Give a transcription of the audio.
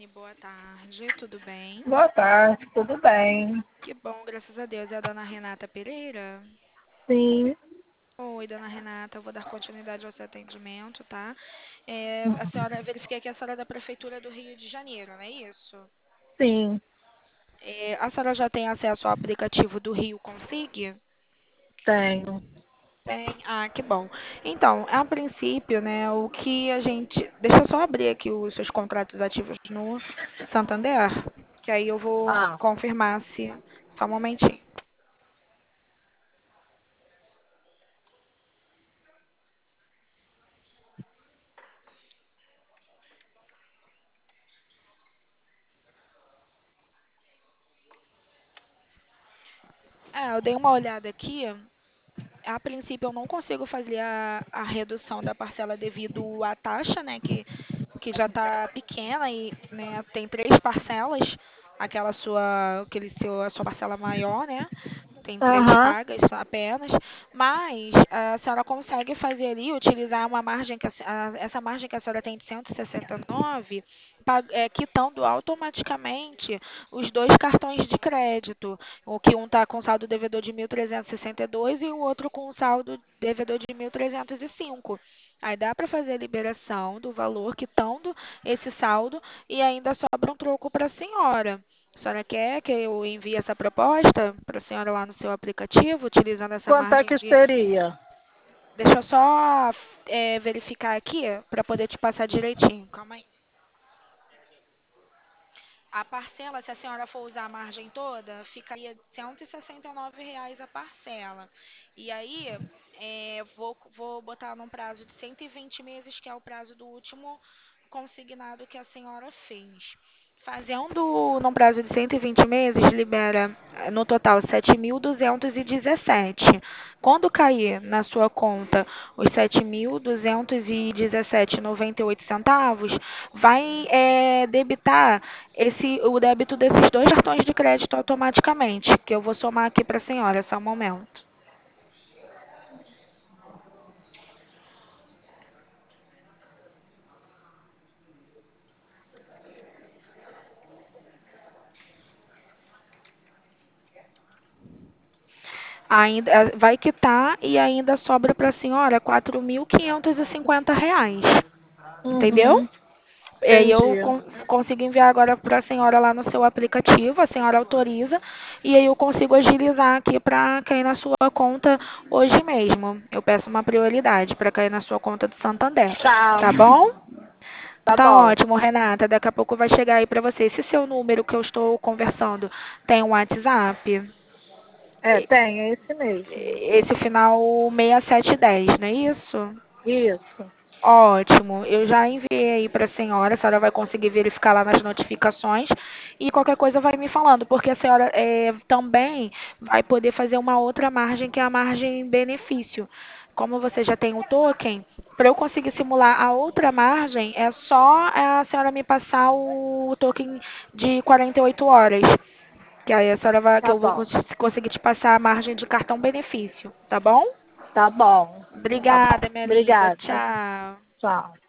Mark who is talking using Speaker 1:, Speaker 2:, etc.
Speaker 1: boa tarde, tudo bem?
Speaker 2: Boa tarde, tudo bem?
Speaker 1: Que bom, graças a Deus. É a dona Renata Pereira?
Speaker 2: Sim,
Speaker 1: Oi, dona Renata, eu vou dar continuidade ao seu atendimento, tá? A senhora, verifiquei que a senhora é da Prefeitura do Rio de Janeiro, não é isso?
Speaker 2: sim,
Speaker 1: A senhora já tem acesso ao aplicativo do Rio Consig?
Speaker 2: tenho.
Speaker 1: Tem? Ah, que bom. Então, a princípio, né, o que a gente. Deixa eu só abrir aqui os seus contratos ativos no Santander, que aí eu vou
Speaker 2: Ah,
Speaker 1: confirmar se. Só um momentinho. Eu dei uma olhada aqui. A princípio, eu não consigo fazer a redução da parcela devido à taxa, né, que já está pequena e, né, tem três parcelas, a sua parcela maior, né? Tem três
Speaker 2: aham.
Speaker 1: pagas apenas, mas a senhora consegue fazer ali, utilizar uma margem essa margem que a senhora tem de 169, quitando automaticamente os dois cartões de crédito, o que um está com saldo devedor de 1.362 e o outro com saldo devedor de 1.305. Aí dá para fazer a liberação do valor quitando esse saldo e ainda sobra um troco para a senhora. A senhora quer que eu envie essa proposta para a senhora lá no seu aplicativo, utilizando essa
Speaker 2: Quanto é
Speaker 1: margem
Speaker 2: que
Speaker 1: de.
Speaker 2: seria?
Speaker 1: Deixa eu só verificar aqui para poder te passar direitinho. Calma aí. A parcela, se a senhora for usar a margem toda, ficaria R$ 169 a parcela. E aí, vou botar num prazo de 120 meses, que é o prazo do último consignado que a senhora fez. Fazendo num prazo de 120 meses, libera no total 7.217. Quando cair na sua conta os 7.217,98 vai debitar o débito desses dois cartões de crédito automaticamente, que eu vou somar aqui para a senhora, só um momento. Ainda vai quitar e ainda sobra para a senhora R$ 4.550, entendeu?
Speaker 2: Uhum,
Speaker 1: E aí eu
Speaker 2: entendi.
Speaker 1: consigo enviar agora para a senhora lá no seu aplicativo, a senhora autoriza, e aí eu consigo agilizar aqui para cair na sua conta hoje mesmo. Eu peço uma prioridade para cair na sua conta do Santander,
Speaker 2: Tá,
Speaker 1: tá bom?
Speaker 2: tá
Speaker 1: Tá
Speaker 2: bom.
Speaker 1: ótimo, Renata. Daqui a pouco vai chegar aí para você. Esse seu número que eu estou conversando tem um WhatsApp?
Speaker 2: É,
Speaker 1: E-
Speaker 2: tem, é esse mesmo.
Speaker 1: Esse final 6710, não é isso?
Speaker 2: Isso.
Speaker 1: Ótimo. Eu já enviei aí para a senhora vai conseguir verificar lá nas notificações e qualquer coisa vai me falando, porque a senhora também vai poder fazer uma outra margem, que é a margem benefício. Como você já tem o token, para eu conseguir simular a outra margem, é só a senhora me passar o token de 48 horas. Que aí a senhora que
Speaker 2: Tá
Speaker 1: eu vou
Speaker 2: bom.
Speaker 1: conseguir te passar a margem de cartão benefício, tá bom?
Speaker 2: Tá bom. Tá bom.
Speaker 1: Obrigada, minha linda.
Speaker 2: Obrigada.
Speaker 1: Tchau.
Speaker 2: Tchau.